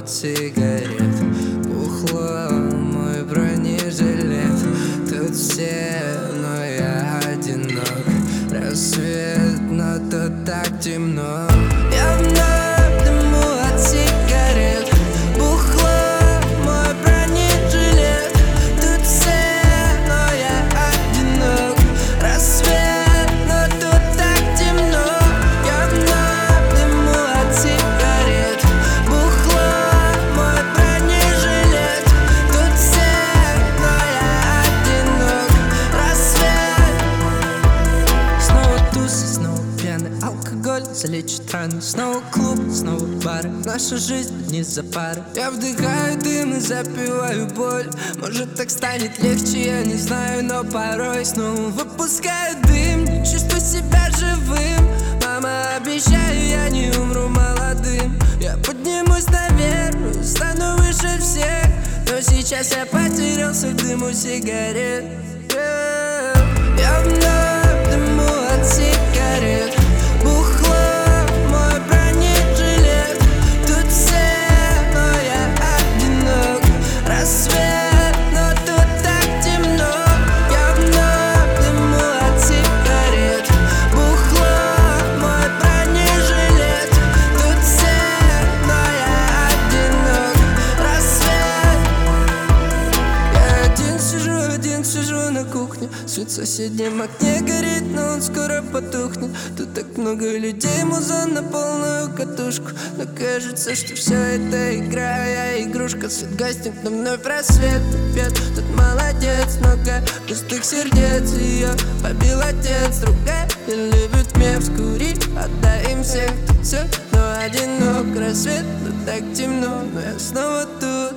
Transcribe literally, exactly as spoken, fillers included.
от сигарет. Бухло, мой бронежилет. Тут все, но я одинок. Рассвет, но тут так темно. Я вновь дыму от сигарет. Бухло, мой бронежилет. Тут все, но я одинок. Рассвет, но тут так темно. Я вновь дыму от сигарет. Бухло, мой бронежилет. Тут все, но я одинок. Рассвет. Снова тусы, снова пьяный алкоголь залечит раны. Снова клуб, снова бары. Наша жизнь не за пары. Я вдыхаю дым и запиваю боль. Может, так станет легче, я не знаю, но порой снова выпускаю дым. Не чувствую себя живым. Мама, обещаю, я не умру молодым. Я поднимусь наверх, стану выше всех. Но сейчас я потерялся в дыму сигарет. Я вновь дыму от сигарет. Бухло, мой бронежилет. Тут все, но я одинок. Рассвет, но тут так темно. Я вновь дыму от сигарет. Бухло, мой бронежилет. Тут все, но я одинок. Рассвет. Я один сижу, один сижу на кухне. Свет в соседнем окне горит, но он скоро потухнет. Тут так много людей, музон на полную катушку. Но кажется, что все это игра, я игрушка. Свет гаснет, но вновь рассвет пьет. Тут молодец, много пустых сердец. Ее побил отец, другая не любит меф. Скури, отдай им всех. Тут все, но одинок. Рассвет, тут так темно, но я снова тут.